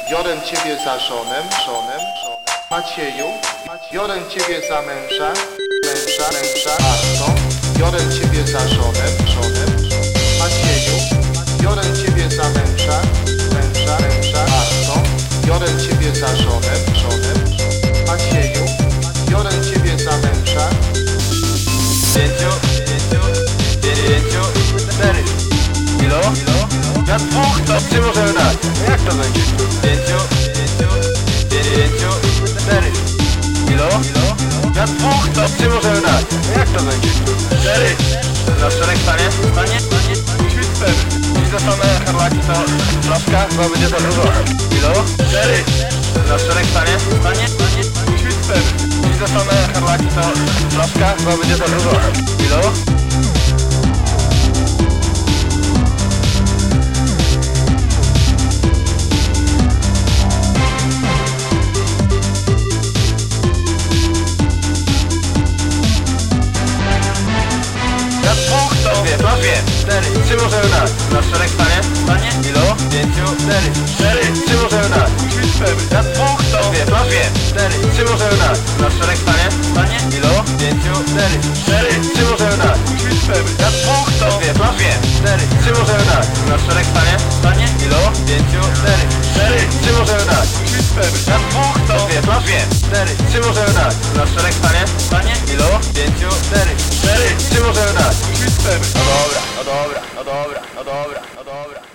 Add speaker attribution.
Speaker 1: biorę ciebie za żonę, Macieju, biorę ciebie za męża, Marto, biorę ciebie za żonę, Macieju, biorę ciebie za męża, Marto, biorę ciebie za żonę, Macieju, biorę ciebie za męża.
Speaker 2: 5, 4. Ilo? Na dwóch to czy możemy dać? Jak to będzie? 5, 4. Ilo? Na dwóch to czy możemy dać? Jak to będzie? 4. Na 4 stanie? Ćwicz pewny. Jeśli dostanę harlaki to flaszka, chyba będzie za dużo. Ilo? 4. Na 4 stanie? Ćwicz pewny. Jeśli dostanę harlaki to flaszka, chyba będzie za dużo. Ilo? Na dwóch to dwie, 4. Czy możemy dać? Na 4 stanie? Ilo? 5, 4. Czy możemy dać? Ćwicz pewny. Na dwóch to dwie, 4. Czy możemy dać? Na 4 stanie? Ilo? 5, 4. Czy możemy dać? Ćwicz pewny. Na dwóch to dwie, 4. Czy możemy dać? Na 4 stanie? Ilo? 5, 4. Czy możemy dać? Ćwicz pewny. Na dwóch to dwie, 4. Czy możemy dać? Na 4 stanie? Ilo? 5, 4. Czy możemy dać? Ćwicz pewny. No dobra.